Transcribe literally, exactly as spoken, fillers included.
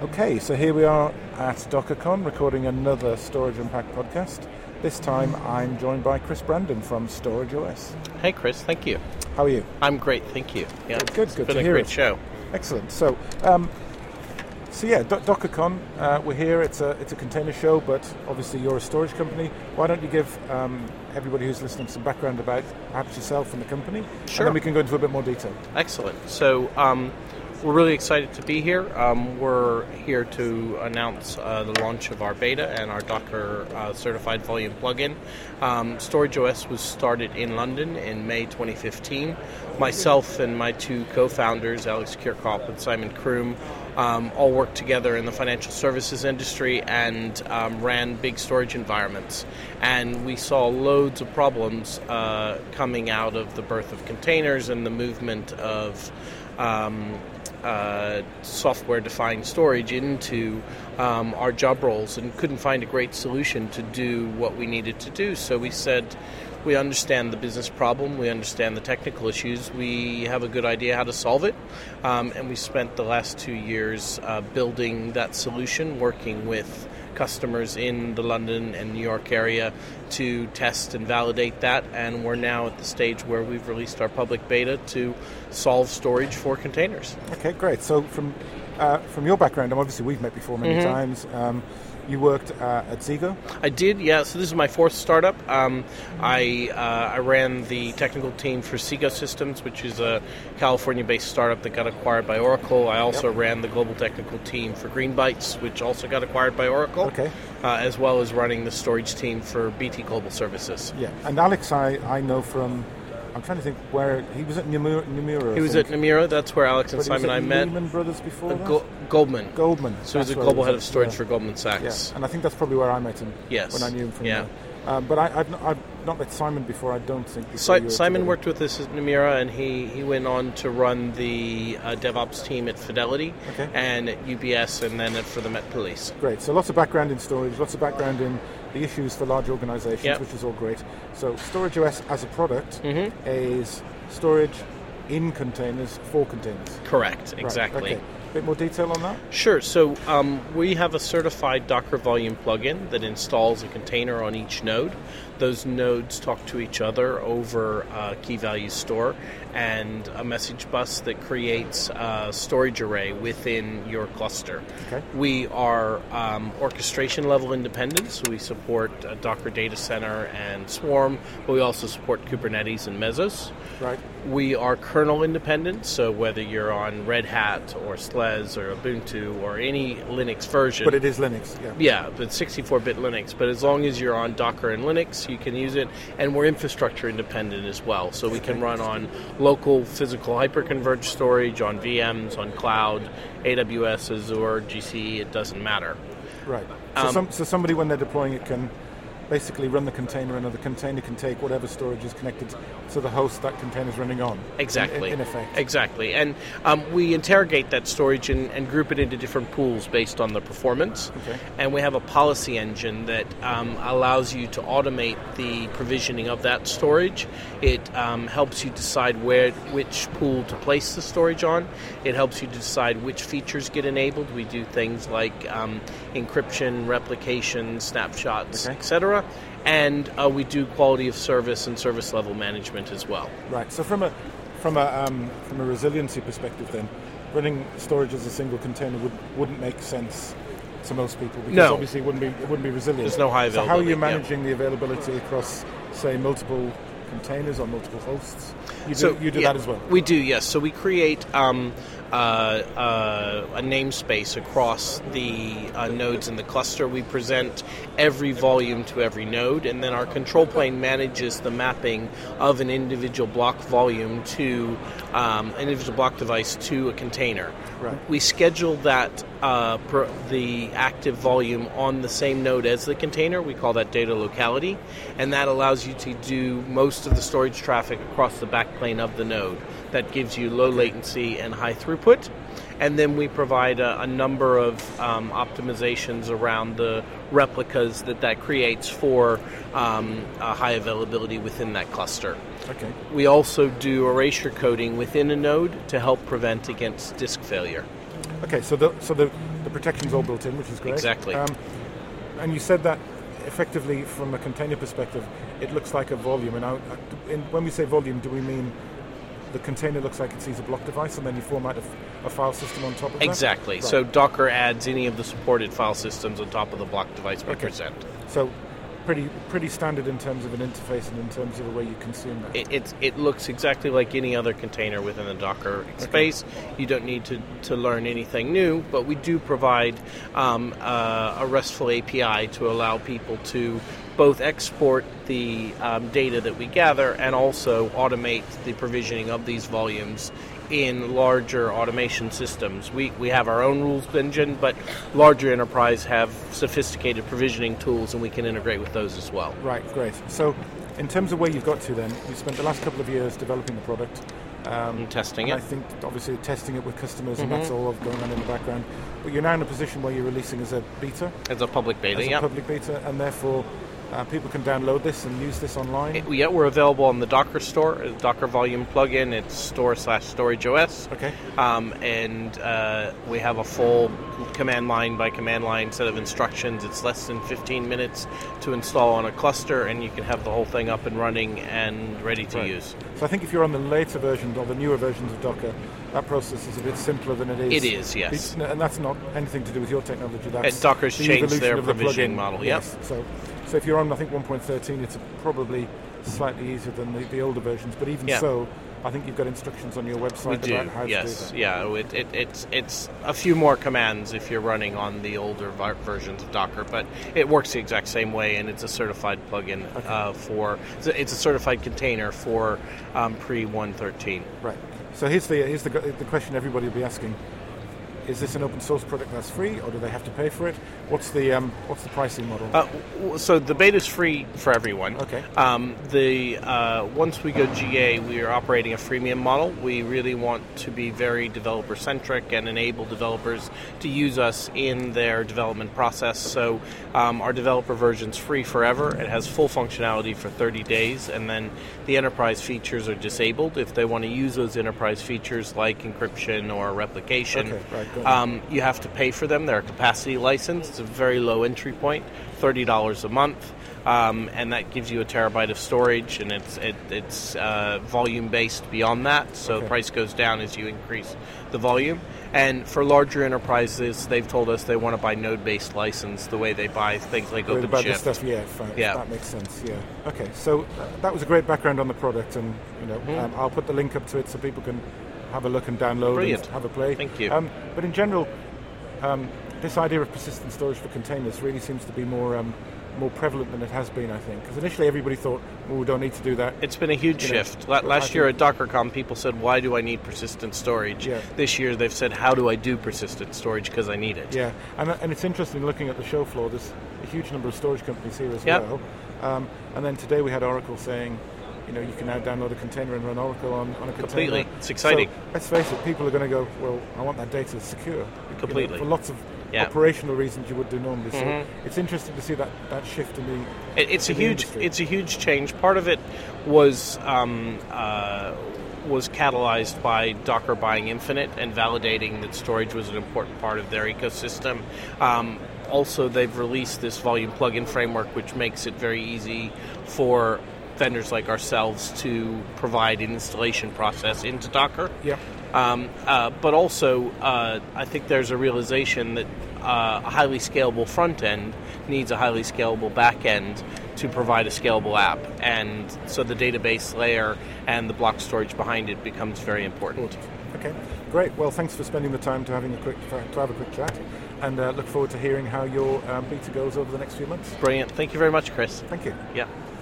Okay, so here we are at DockerCon recording another Storage Unpacked podcast. This time I'm joined by Chris Brandon from StorageOS. Hey Chris, thank you. How are you? I'm great, thank you. Yeah, good, good, it's good been to a hear great it. show. Excellent. So, um, so yeah, Do- DockerCon, uh, we're here. It's a it's a container show, but obviously you're a storage company. Why don't you give um, everybody who's listening some background about perhaps yourself and the company? Sure. And then we can go into a bit more detail. Excellent. So, um, we're really excited to be here. Um, we're here to announce uh, the launch of our beta and our Docker uh, certified volume plugin. Um, StorageOS was started in London in May twenty fifteen. Myself and my two co-founders, Alex Kirchhoff and Simon Kroom, um, all worked together in the financial services industry and um, ran big storage environments. And we saw loads of problems uh, coming out of the birth of containers and the movement of um, Uh, software-defined storage into um, our job roles, and couldn't find a great solution to do what we needed to do. So we said, we understand the business problem, we understand the technical issues, we have a good idea how to solve it, um, and we spent the last two years uh, building that solution, working with customers in the London and New York area to test and validate that, and we're now at the stage where we've released our public beta to solve storage for containers. Okay, great. So from uh, from your background, and obviously we've met before many Mm-hmm. times, um, you worked uh, at Zego? I did, yeah. So this is my fourth startup. Um, I uh, I ran the technical team for Seego Systems, which is a California-based startup that got acquired by Oracle. I also Yep. ran the global technical team for Greenbytes, which also got acquired by Oracle. Okay. Uh, as well as running the storage team for B T Global Services. Yeah, and Alex I, I know from, I'm trying to think where, he was at Nomura. Nomura I He was think. at Nomura. That's where Alex and But he was Simon at and I met. Lehman Brothers before Uh, that? Go- Goldman. Goldman. So he was that's a where global was head at, of storage yeah. for Goldman Yeah, Sachs. and I think that's probably where I met him. Yes. When I knew him from Yeah. there. Um, but I, I've, not, I've not met Simon before, I don't think. before Si- you were Simon together. worked with us at Nomura, and he, he went on to run the uh, DevOps team at Fidelity Okay. and at U B S, and then at, for the Met Police. Great, so lots of background in storage, lots of background in the issues for large organizations, Yep. which is all great. So StorageOS as a product Mhm. is storage in containers for containers. Correct, Right, exactly. okay. Bit more detail on that? Sure. So um, we have a certified Docker Volume plugin that installs a container on each node. Those nodes talk to each other over a key value store and a message bus that creates a storage array within your cluster. Okay. We are um, orchestration level independent, so we support uh, Docker Data Center and Swarm, but we also support Kubernetes and Mesos. Right. We are kernel independent, so whether you're on Red Hat or S L E S or Ubuntu or any Linux version. But it is Linux, yeah. Yeah, but sixty-four bit Linux. But as long as you're on Docker and Linux, you can use it. And we're infrastructure independent as well, so we can run on local physical hyperconverged storage, on V Ms, on cloud, A W S, Azure, G C E, it doesn't matter. Right. So, Um, some, so somebody, when they're deploying it, can basically run the container, and the container can take whatever storage is connected to the host that container is running on. Exactly. In, in effect. Exactly. And um, we interrogate that storage and, and group it into different pools based on the performance. Okay. And we have a policy engine that um, allows you to automate the provisioning of that storage. It um, helps you decide where, which pool to place the storage on. It helps you decide which features get enabled. We do things like um, encryption, replication, snapshots, Okay. et cetera. And uh, we do quality of service and service level management as well. Right. So from a from a um, from a resiliency perspective, then running storage as a single container would wouldn't make sense to most people because No. obviously it wouldn't be it wouldn't be resilient. There's no high So how are you availability, yeah. managing the availability across, say, multiple containers or multiple hosts? You do, So, you do yeah, that as well. We do, yes. So we create um, uh, uh, a namespace across the uh, nodes in the cluster. We present every volume to every node, and then our control plane manages the mapping of an individual block volume to um, an individual block device to a container. Right. We schedule that uh, per the active volume on the same node as the container. We call that data locality, and that allows you to do most of the storage traffic across the backplane of the node. That gives you low latency and high throughput. And then we provide a, a number of um, optimizations around the replicas that that creates for um, uh, high availability within that cluster. Okay. We also do erasure coding within a node to help prevent against disk failure. Okay, so the so the, the protection's all built in, which is great. Exactly. Um, and you said that effectively, from a container perspective, it looks like a volume. And I, in, when we say volume, do we mean the container looks like it sees a block device, and then you format a, a file system on top of that? Exactly. Right. So Docker adds any of the supported file systems on top of the block device we okay. present. So pretty pretty standard in terms of an interface and in terms of the way you consume that. It, it's, it looks exactly like any other container within the Docker okay. space. You don't need to, to learn anything new, but we do provide um, uh, a RESTful A P I to allow people to both export the um, data that we gather and also automate the provisioning of these volumes in larger automation systems. We we have our own rules engine, but larger enterprise have sophisticated provisioning tools, and we can integrate with those as well. Right, great. So in terms of where you've got to then, you spent the last couple of years developing the product. Um, and testing and it. I think obviously testing it with customers, mm-hmm. and that's all going on in the background. But you're now in a position where you're releasing as a beta. As a public beta, as a yeah. public beta, and therefore Uh, people can download this and use this online? It, yeah, we're available on the Docker store, a Docker Volume plugin. It's store slash storage O S. Okay. Um, and uh, we have a full command line by command line set of instructions. It's less than fifteen minutes to install on a cluster, and you can have the whole thing up and running and ready to right. use. So I think if you're on the later version or the newer versions of Docker, that process is a bit simpler than it is. It is, yes. And that's not anything to do with your technology. That's and Docker's the changed their of the provisioning plugin. model, yes. yep. So, so if you're on, I think, one point thirteen, it's probably slightly easier than the, the older versions. But even yeah. so, I think you've got instructions on your website we about do. how yes. to do that. Yeah, it, it, it's it's a few more commands if you're running on the older vi- versions of Docker, but it works the exact same way, and it's a certified plugin okay. uh, for. It's a certified container for um, pre one thirteen. Right. So here's the here's the the question everybody will be asking. Is this an open source product that's free, or do they have to pay for it? What's the um, what's the pricing model? Uh, so the beta is free for everyone. Okay. Um, the uh, once we go G A, we are operating a freemium model. We really want to be very developer centric and enable developers to use us in their development process. So um, our developer version's free forever. It has full functionality for thirty days, and then the enterprise features are disabled if they want to use those enterprise features like encryption or replication. Okay, right. Um, you have to pay for them. They're a capacity license. It's a very low entry point, thirty dollars a month, um, and that gives you a terabyte of storage, and it's it, it's uh, volume based beyond that. So okay. the price goes down as you increase the volume. And for larger enterprises, they've told us they want to buy node based license the way they buy things like OpenShift. About this stuff, yeah, fine. yeah, that makes sense. Yeah. Okay, so uh, that was a great background on the product, and you know, mm. um, I'll put the link up to it so people can have a look and download Brilliant. and have a play. Thank you. Um, but in general, um, this idea of persistent storage for containers really seems to be more um, more prevalent than it has been, I think. Because initially everybody thought, well, we don't need to do that. It's been a huge you shift. Know, Last year at DockerCon, people said, why do I need persistent storage? Yeah. This year they've said, how do I do persistent storage because I need it? Yeah, and, and it's interesting looking at the show floor, there's a huge number of storage companies here as yep. well. Um, and then today we had Oracle saying, you know, you can now download a container and run Oracle on, on a container. Completely. It's exciting. So, let's face it, people are going to go, well, I want that data secure. Completely. You know, for lots of yeah. operational reasons you would do normally. So mm-hmm. it's interesting to see that, that shift in the it, It's in a the huge industry. It's a huge change. Part of it was um, uh, was catalyzed by Docker buying Infinite and validating that storage was an important part of their ecosystem. Um, also, they've released this volume plugin framework, which makes it very easy for vendors like ourselves to provide an installation process into Docker. Yeah. Um, uh, but also, uh, I think there's a realization that uh, a highly scalable front end needs a highly scalable back end to provide a scalable app. And so the database layer and the block storage behind it becomes very important. Okay, great. Well, thanks for spending the time to having a quick to have a quick chat, and uh, look forward to hearing how your um, beta goes over the next few months. Brilliant. Thank you very much, Chris. Thank you. Yeah.